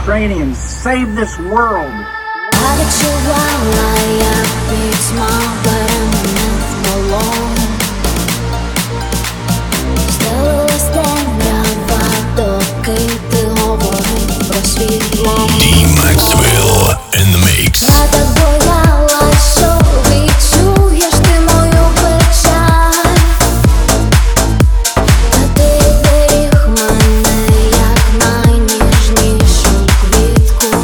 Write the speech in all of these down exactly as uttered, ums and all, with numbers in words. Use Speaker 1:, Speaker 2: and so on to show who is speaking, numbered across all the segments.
Speaker 1: Mediterranean. Save this world.
Speaker 2: I get you while I be small, but I'm not alone. Стелила стеня доки ти говорив про світло.
Speaker 3: D-Maxwell in the mix.
Speaker 2: Я так боялась, що відчуєш ти мою печаль. Та ти беріг мене, як найніжнішу квітку.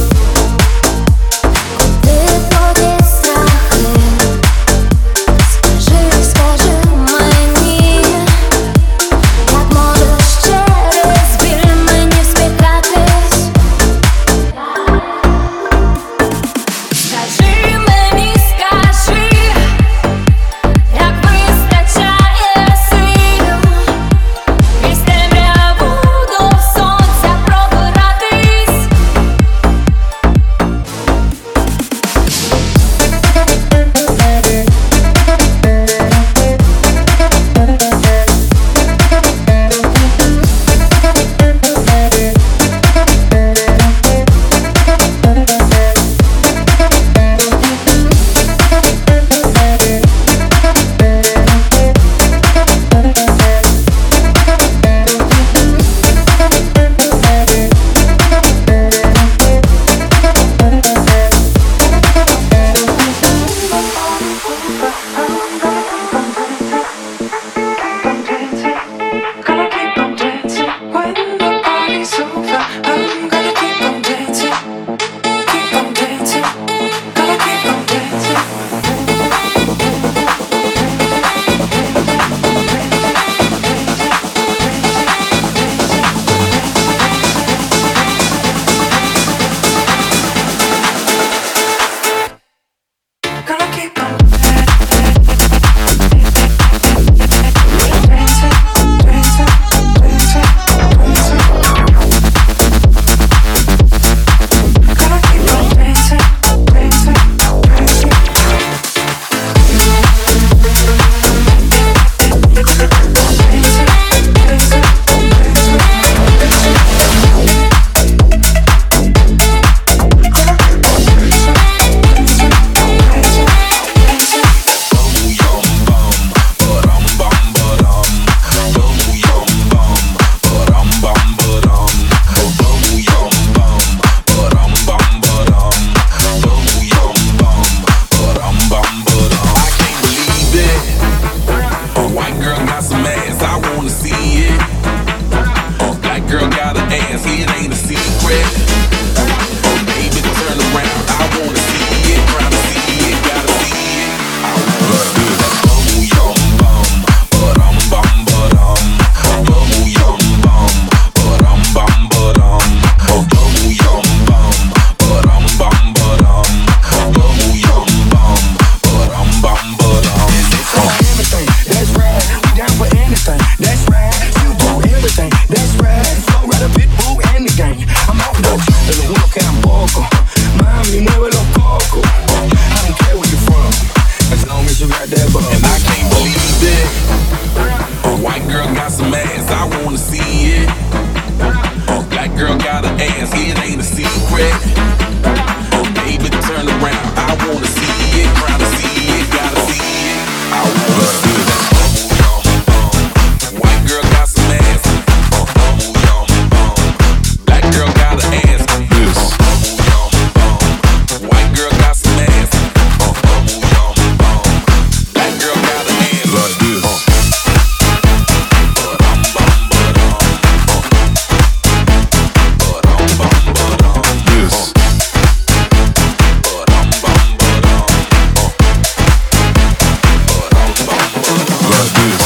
Speaker 2: Куди твої страхи? Скажи, скажи мені, як можеш через біль мені всміхатись? Скажи мені, скажи, як вистачає сил крізь темряву до сонця пробиратись.
Speaker 4: Gonna keep on dancing when the party's over. I'm gonna keep on dancing, keep on dancing. Gonna keep on dancing. Gonna keep on dancing, dancing, dancing, dancing. Gonna keep on dancing, dancing, dancing.
Speaker 3: White girl got some ass, I wanna see it. Uh, black girl got an ass, it ain't a secret. Uh, baby, turn around, I wanna see it. Tryna see it, gotta see it. I wanna see that bum yum bum, but um bum but um, bum yum bum, but um bum but um, bum yum bum, but um bum but um, bum yum bum, but um bum but um.
Speaker 5: Everything, that's right. We down for anything, that's right. You do everything, that's right. Flow right a pitbull and the gang. I'm out though, there's a uno que tampoco. Mami, mueve los cocos. I don't care where you're from, as long as you got that bug.
Speaker 3: And I can't believe it. A white girl got some ass, I wanna see it. A black girl got an ass, it ain't a secret. Oh, baby, turn around, I wanna see it. Tryna see it, gotta see it. I wanna see that bum yum bum. White girl got some ass. Uh, bum yum bum. Black girl got an ass. Yes. Uh, bum yum bum. White girl got some ass. Uh, bum yum bum. Black girl got an ass. Like this. Uh, Ba-dum bum ba-dum. Uh, Ba-dum bum ba-dum. Yes. Ba-dum bum ba-dum. Uh, Ba-dum bum ba-dum. Like this.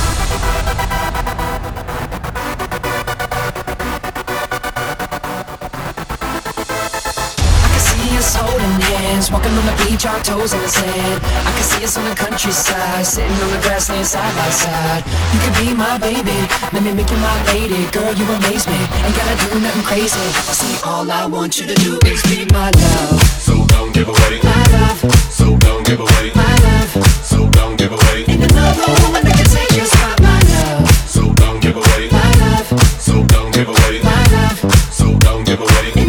Speaker 6: I can see us holding hands, walking on the beach, our toes in the sand. I can see us on the countryside, sitting on the grassland side by side. You can be my baby, let me make you my lady. Girl, you amaze me, ain't gotta do nothing crazy. See, all I want you to do is be my love.
Speaker 3: So don't give away.
Speaker 6: My love,
Speaker 3: So don't give away.
Speaker 6: my love.
Speaker 3: So don't give away.
Speaker 6: Ain't another woman that can take your spot, my love.
Speaker 3: So don't give away.
Speaker 6: My love,
Speaker 3: So don't give away.
Speaker 6: my love.
Speaker 3: So don't give away.
Speaker 6: Ain't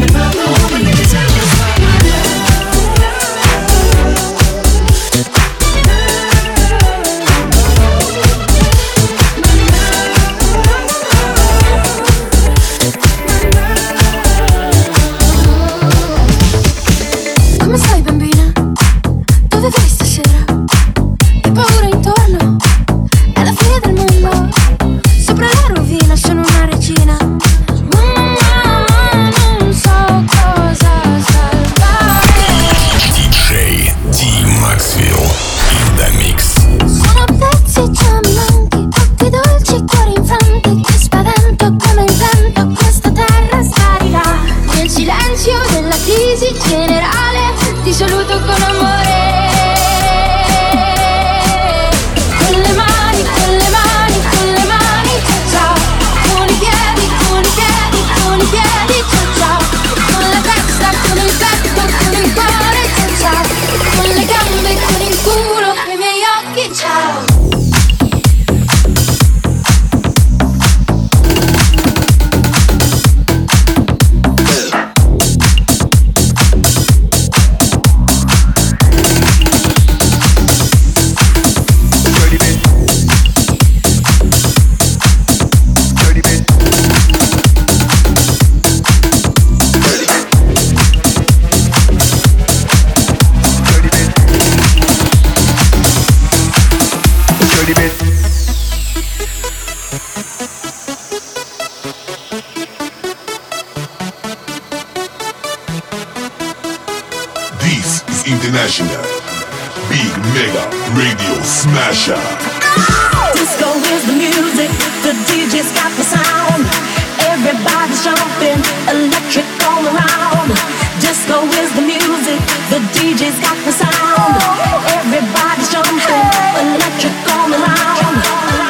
Speaker 7: International Big Mega Radio Smasher.
Speaker 8: Disco is the music, the D J's got the sound. Everybody's jumping, electric all around. Disco is the music, the D J's got the sound. Everybody's jumping, electric all around.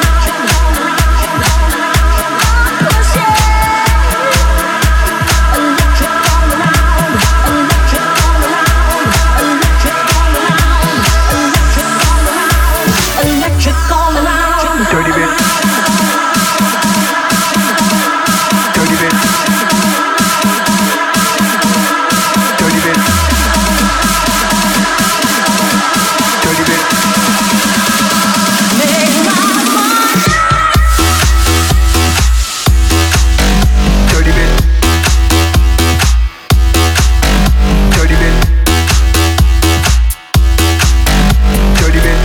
Speaker 5: Dirty bit. Dirty bit. Dirty bit. Dirty bit. Make my mind. Dirty bit. Dirty bit. Dirty bit.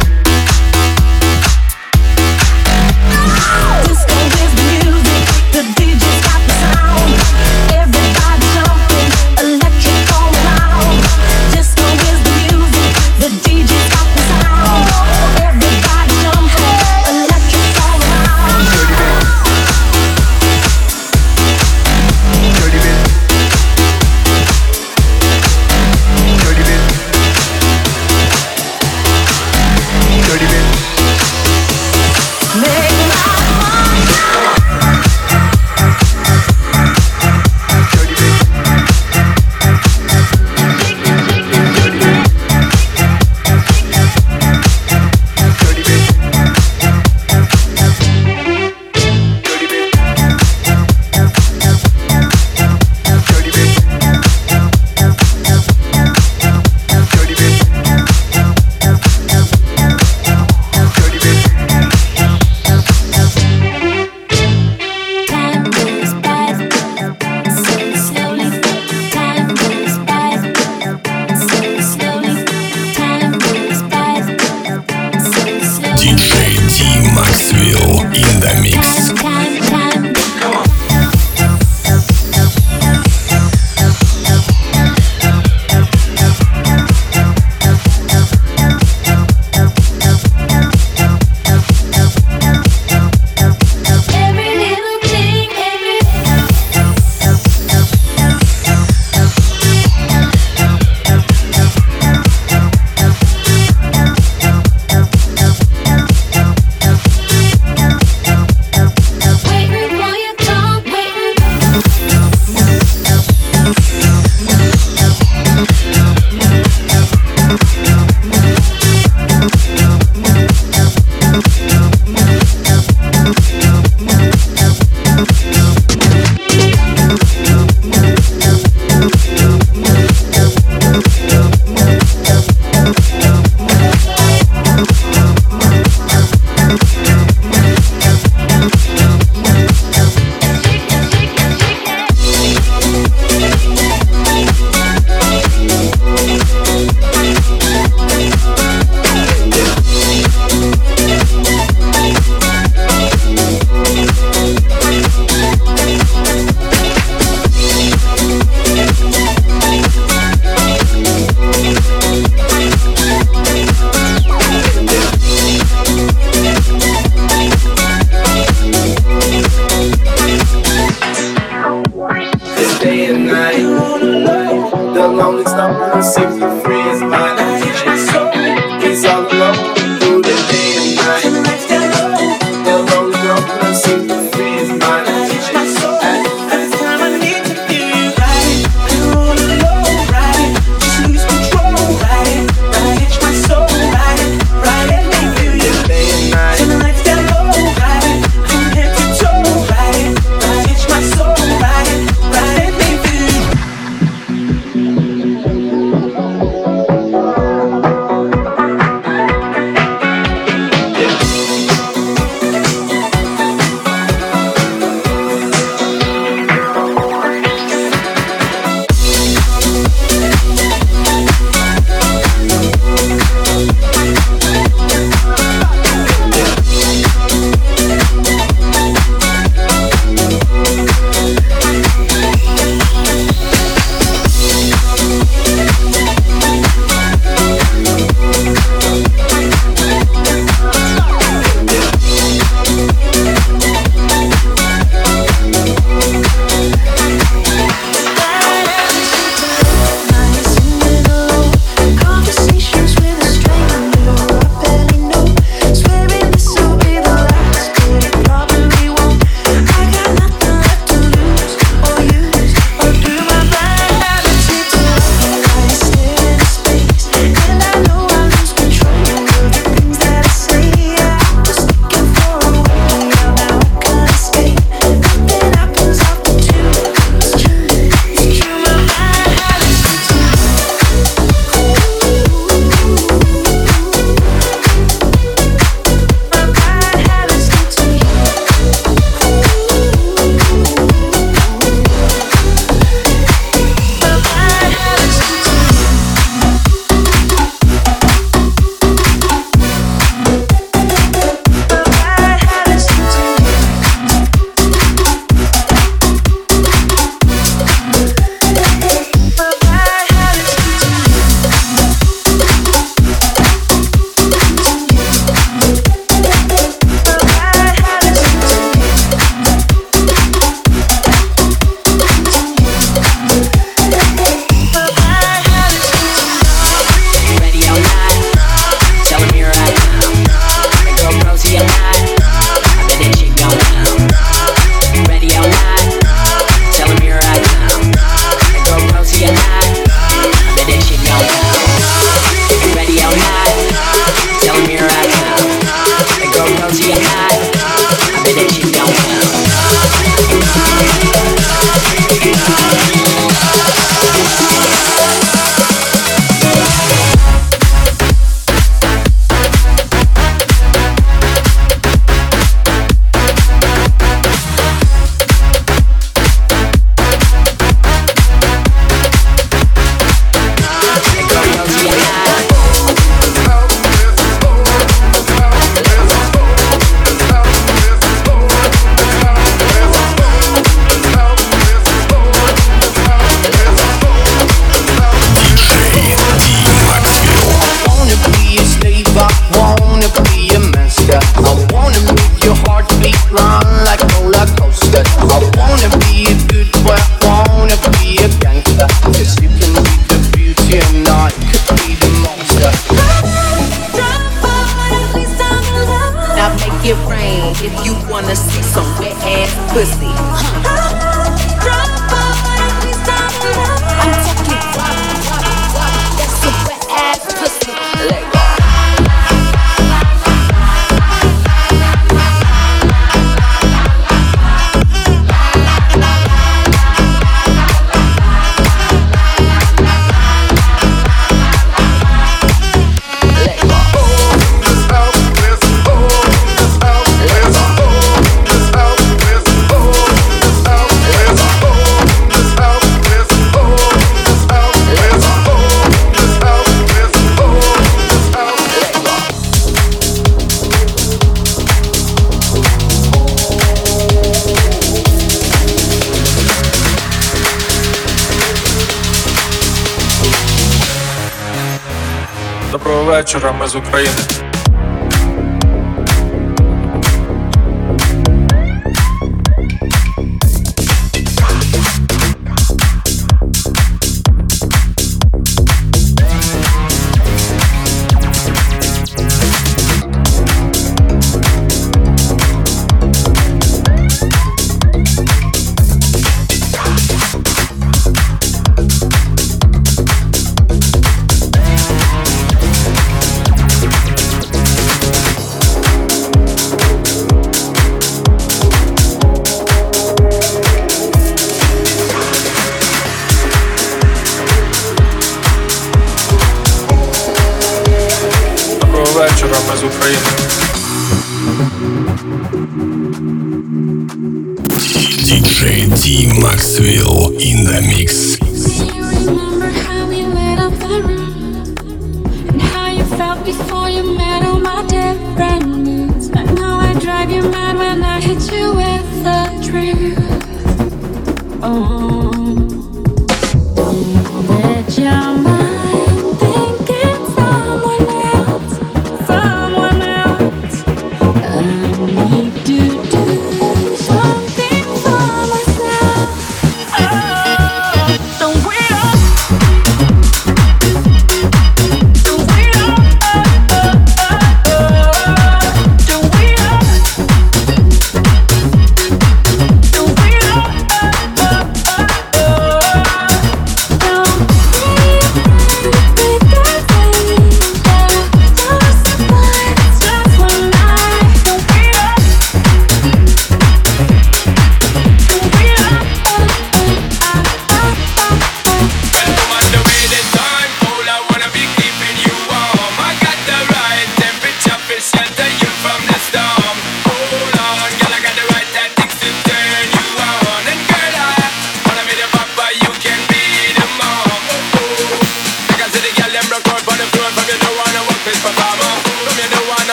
Speaker 9: it rain if you wanna see some wet ass pussy. I'm talking wop, wop, wop. That's some wet ass pussy. Let go.
Speaker 10: Доброго вечора, ми з України. Вечора, ми з України.
Speaker 7: ди джей D Maxwell in the mix.
Speaker 2: Remember how we lit up the room and how you felt before you met all my different moods. I know I drive you mad when I hit you with the truth. Oh, don't let your mind think it's someone else, someone else. I need to do something for myself. Oh, don't wait up. Don't wait up. Oh, oh, oh, oh. Don't wait up. Don't wait up. Oh, oh, oh, oh. Don't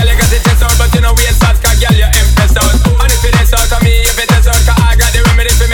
Speaker 5: If it is out of me, if it is out, 'cause I got the remedy for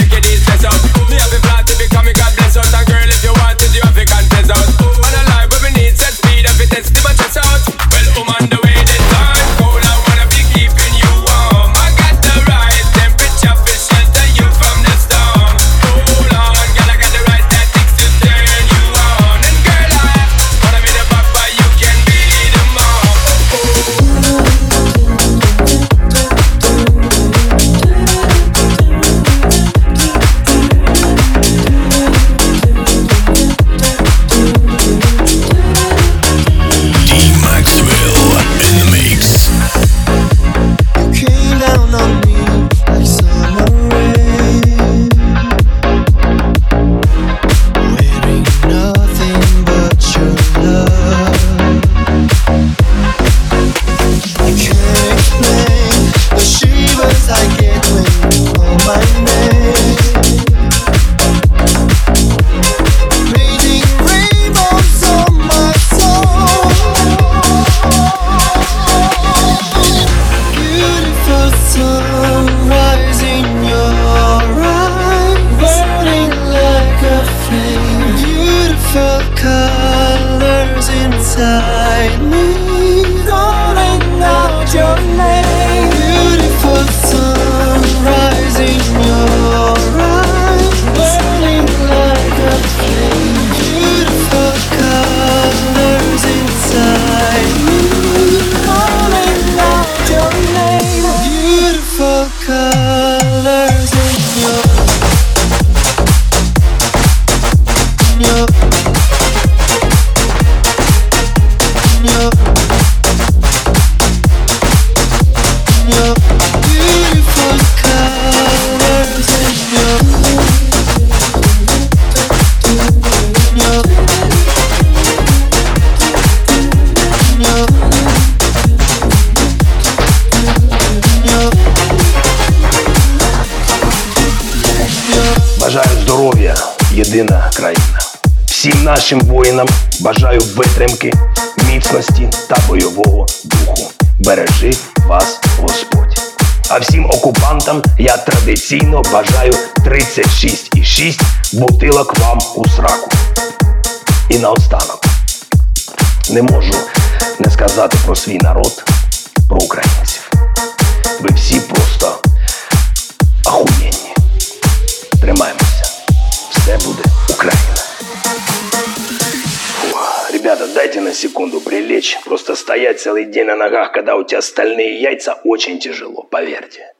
Speaker 5: бажаю здоров'я, єдина країна. Всім нашим воїнам бажаю витримки, міцності та бойового духу. Бережи вас Господь. А всім окупантам я традиційно бажаю тридцять шість і шість бутилок вам у сраку. І наостанок, не можу не сказати про свій народ, про українців. Ви всі просто охуєнні. Тримаємося. Все буде Україна. Фух. Ребята, дайте на секунду прилечь. Просто стоять целый день на ногах, когда у тебя стальные яйца, очень тяжело, поверьте.